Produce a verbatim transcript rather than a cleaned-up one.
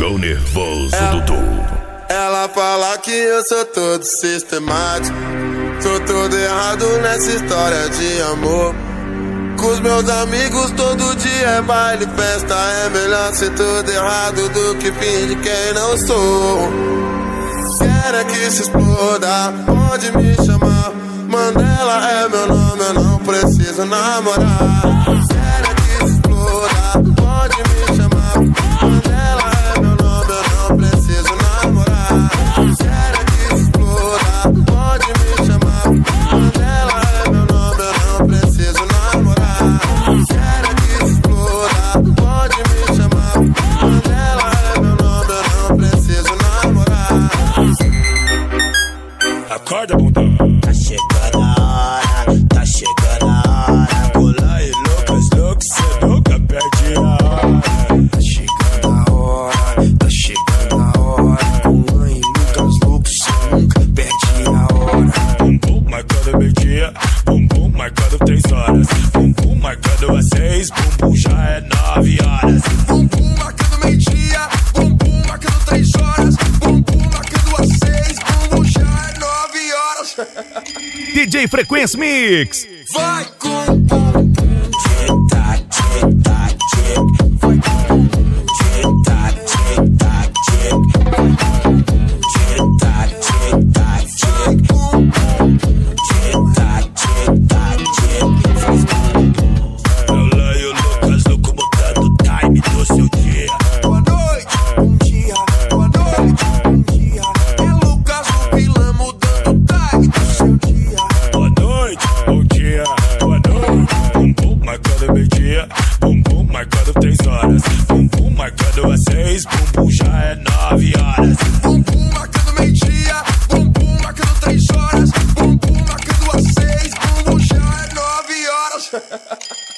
Ficou nervoso, ela, Dudu. Ela fala que eu sou todo sistemático, sou todo errado nessa história de amor. Com os meus amigos todo dia é baile, festa. É melhor ser todo errado do que fingir quem não sou. Quero é que se exploda, pode me chamar. Mandela é meu nome, eu não preciso namorar. Quero é que se exploda, pode me chamar. Mandela é meu nome, eu não preciso namorar. Quero é que se exploda, pode me chamar. Mandela é meu nome, eu não preciso namorar. Quero é que se exploda, pode me chamar. Mandela é meu nome, eu não preciso namorar. Acorda, bundão. Tá chegando a hora, tá chegando a hora. Pula e Lucas, Lucas, cê nunca perde a hora. Tá chegando a hora, tá chegando a hora. Pula e Lucas, Lucas, cê nunca perde a hora. Bum bum marcando meio-dia, bum bum marcando três horas. Bum bum marcando às seis, bum bum já é nove horas. Bum bum marcando meio-dia, bum bum marcando três horas. Bum bum marcando às seis, bum bum já é nove horas. D J Frequência Mix. Vai com bum bum, tic-tac, tic-tac, tic. Vai com bum bum, tic-tac, tic-tac, tic. Tic-tac, tic-tac, tic. Bum bum, tic-tac, tic-tac, tic. Faz bum bum. Ela e o Lucas louco botando o time do seu dia. Boa noite, bom dia. Boa noite, bom dia. É Lucas o vilão mudando o time do seu dia. Boa noite, bom dia, boa noite. Bum bum marcando meio-dia, bum bum marcando três horas. Bum bum marcando às seis, bum bum já é nove horas. Bum bum marcando meio-dia, bum bum marcando três horas. Bum bum marcando às seis, bum bum já é nove horas.